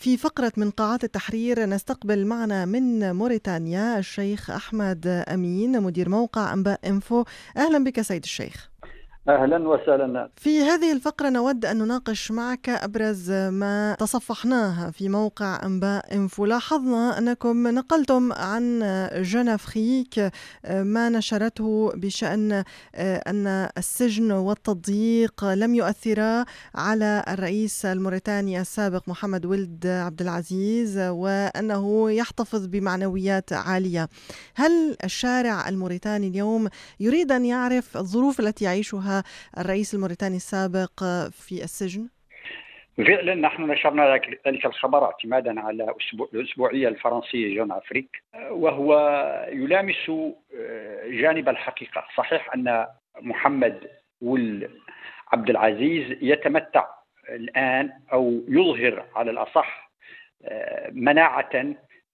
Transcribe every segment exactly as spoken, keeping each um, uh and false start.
في فقرة من قاعات التحرير نستقبل معنا من موريتانيا الشيخ أحمد أمين مدير موقع أنباء إنفو. أهلا بك سيد الشيخ. أهلا وسهلا. في هذه الفقرة نود أن نناقش معك أبرز ما تصفحناه في موقع أنباء إنفو. لاحظنا أنكم نقلتم عن جون أفريك ما نشرته بشأن أن السجن والتضييق لم يؤثرا على الرئيس الموريتاني السابق محمد ولد عبد العزيز وأنه يحتفظ بمعنويات عالية. هل الشارع الموريتاني اليوم يريد أن يعرف الظروف التي يعيشها الرئيس الموريتاني السابق في السجن؟ فعلا نحن نشرنا ذلك الخبر اعتمادا على الأسبوعية الفرنسية جون أفريك، وهو يلامس جانب الحقيقة. صحيح أن محمد ولد عبد العزيز يتمتع الآن أو يظهر على الأصح مناعة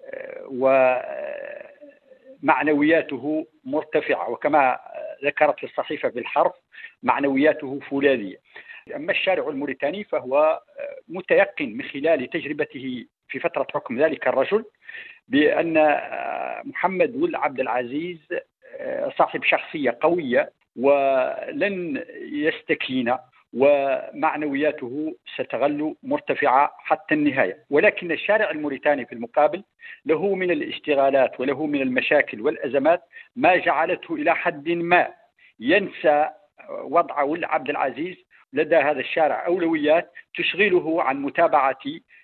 ومعنوياته مرتفعة، وكما ذكرت في الصحيفة بالحرف معنوياته فولاذية. أما الشارع الموريتاني فهو متيقن من خلال تجربته في فترة حكم ذلك الرجل بأن محمد ولد عبد العزيز صاحب شخصية قوية ولن يستكين، ومعنوياته ستظل مرتفعة حتى النهاية. ولكن الشارع الموريتاني في المقابل له من الاشتغالات وله من المشاكل والأزمات ما جعلته إلى حد ما ينسى وضع ولد عبد العزيز. لدى هذا الشارع أولويات تشغله عن متابعة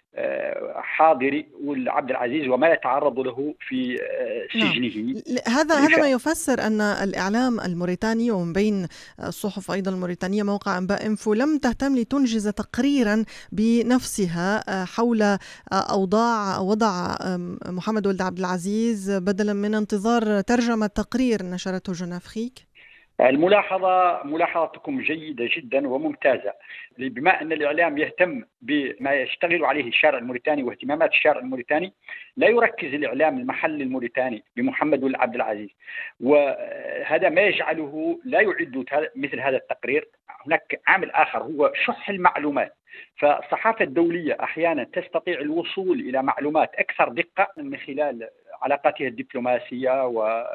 حاضر ولد عبد العزيز وما يتعرض له في سجنه. هذا هذا ما يفسر أن الإعلام الموريتاني ومن بين الصحف أيضا الموريتانية موقع أنباء إنفو لم تهتم لتنجز تقريرا بنفسها حول أوضاع وضع محمد ولد عبد العزيز بدلا من انتظار ترجمة تقرير نشرته جون أفريك. الملاحظة ملاحظتكم جيدة جدا وممتازة. بما أن الإعلام يهتم بما يشتغل عليه الشارع الموريتاني واهتمامات الشارع الموريتاني، لا يركز الإعلام المحلي الموريتاني بمحمد ولد عبد العزيز، وهذا ما يجعله لا يعد مثل هذا التقرير. هناك عامل آخر هو شح المعلومات، فالصحافة الدولية أحيانا تستطيع الوصول إلى معلومات أكثر دقة من خلال علاقاتها الدبلوماسية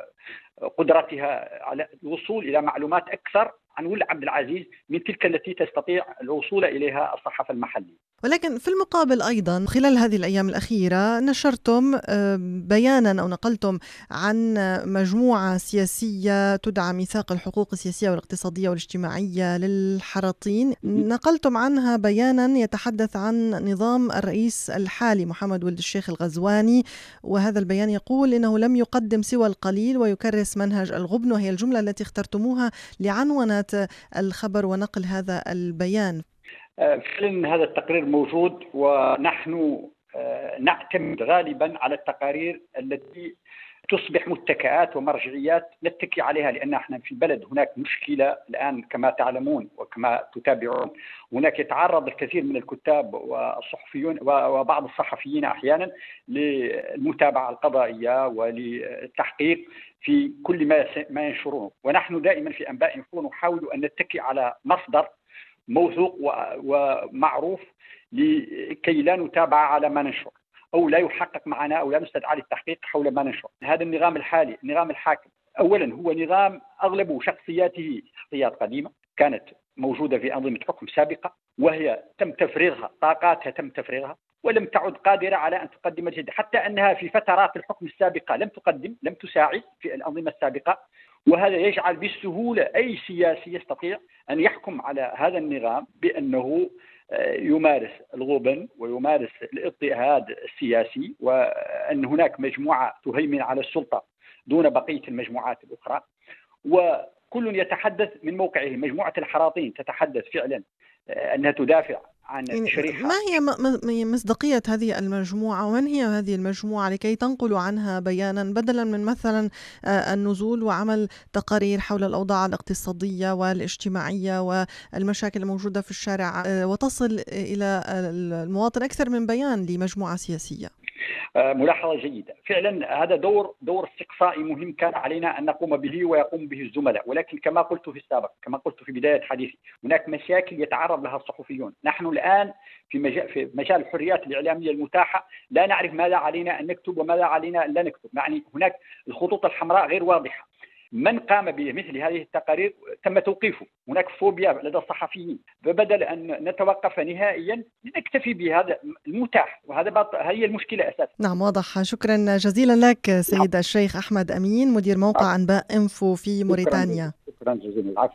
وقدرتها على الوصول إلى معلومات أكثر عن ولد عبد العزيز من تلك التي تستطيع الوصول إليها الصحافة المحلية. ولكن في المقابل أيضا خلال هذه الأيام الأخيرة نشرتم بيانا أو نقلتم عن مجموعة سياسية تدعى ميثاق الحقوق السياسية والاقتصادية والاجتماعية للحراطين. نقلتم عنها بيانا يتحدث عن نظام الرئيس الحالي محمد ولد الشيخ الغزواني، وهذا البيان يقول إنه لم يقدم سوى القليل ويكرس منهج الغبن، وهي الجملة التي اخترتموها لعنونة الخبر ونقل هذا البيان. فعلا هذا التقرير موجود، ونحن نعتمد غالبا على التقارير التي تصبح متكئات ومرجعيات نتكي عليها، لأن احنا في البلد هناك مشكلة الآن كما تعلمون وكما تتابعون. هناك يتعرض الكثير من الكتاب والصحفيون وبعض الصحفيين أحيانا للمتابعة القضائية وللتحقيق في كل ما ما ينشرونه، ونحن دائما في أنباء إنفو نحاول أن نتكي على مصدر موثوق ومعروف لكي لا نتابع على ما ننشر أو لا يحقق معنا أو لا نستدعى للتحقيق حول ما ننشر. هذا النظام الحالي، النظام الحاكم، أولا هو نظام أغلب شخصياته شخصيات قديمة كانت موجودة في أنظمة حكم سابقة، وهي تم تفريغها، طاقاتها تم تفريغها ولم تعد قادرة على أن تقدم الجديد، حتى أنها في فترات الحكم السابقة لم تقدم لم تساعد في الأنظمة السابقة. وهذا يجعل بالسهولة أي سياسي يستطيع أن يحكم على هذا النظام بأنه يمارس الغبن ويمارس الاضطهاد السياسي، وأن هناك مجموعة تهيمن على السلطة دون بقية المجموعات الأخرى، وكل يتحدث من موقعه. مجموعة الحراطين تتحدث فعلا أنها تدافع عن شريحة. ما هي مصداقية هذه المجموعة ومن هي هذه المجموعة لكي تنقلوا عنها بيانا بدلا من مثلا النزول وعمل تقارير حول الأوضاع الاقتصادية والاجتماعية والمشاكل الموجودة في الشارع وتصل إلى المواطن أكثر من بيان لمجموعة سياسية؟ ملاحظة جيدة. فعلا هذا دور دور استقصائي مهم كان علينا أن نقوم به ويقوم به الزملاء، ولكن كما قلت في السابق، كما قلت في بداية حديثي، هناك مشاكل يتعرض لها الصحفيون. نحن الآن في مجال في مجال الحريات الإعلامية المتاحة لا نعرف ماذا علينا أن نكتب وماذا علينا أن لا نكتب، يعني هناك الخطوط الحمراء غير واضحة. من قام بمثل هذه التقارير تم توقيفه. هناك فوبيا لدى الصحفيين، فبدل أن نتوقف نهائيا نكتفي بهذا المتاح، وهذا هي المشكلة أساسا. نعم واضح. شكرا جزيلا لك سيد الشيخ أحمد أمين، مدير موقع أنباء إنفو في موريتانيا. شكرا جزيلا.